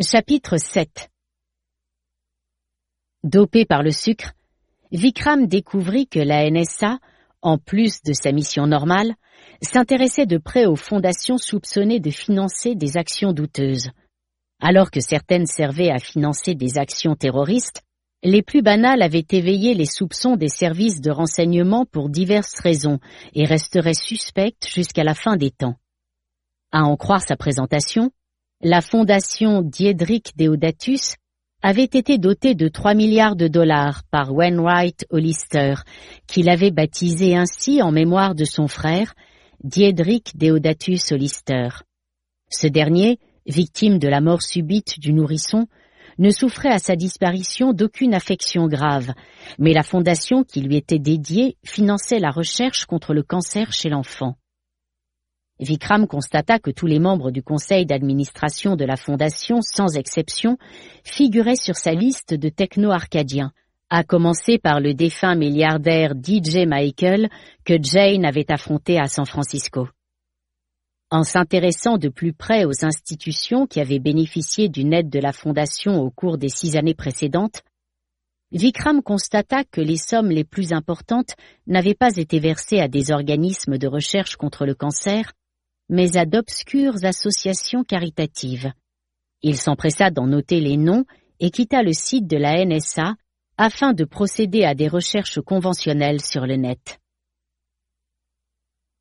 Chapitre 7. Dopé par le sucre, Vikram découvrit que la NSA, en plus de sa mission normale, s'intéressait de près aux fondations soupçonnées de financer des actions douteuses. Alors que certaines servaient à financer des actions terroristes, les plus banales avaient éveillé les soupçons des services de renseignement pour diverses raisons et resteraient suspectes jusqu'à la fin des temps. À en croire sa présentation, la fondation Diedrich Deodatus avait été dotée de 3 milliards de dollars par Wainwright Hollister, qui l'avait baptisé ainsi en mémoire de son frère, Diedrich Deodatus Hollister. Ce dernier, victime de la mort subite du nourrisson, ne souffrait à sa disparition d'aucune affection grave, mais la fondation qui lui était dédiée finançait la recherche contre le cancer chez l'enfant. Vikram constata que tous les membres du conseil d'administration de la fondation, sans exception, figuraient sur sa liste de techno-arcadiens, à commencer par le défunt milliardaire DJ Michael que Jane avait affronté à San Francisco. En s'intéressant de plus près aux institutions qui avaient bénéficié d'une aide de la fondation au cours des 6 années précédentes, Vikram constata que les sommes les plus importantes n'avaient pas été versées à des organismes de recherche contre le cancer, mais à d'obscures associations caritatives. Il s'empressa d'en noter les noms et quitta le site de la NSA afin de procéder à des recherches conventionnelles sur le net.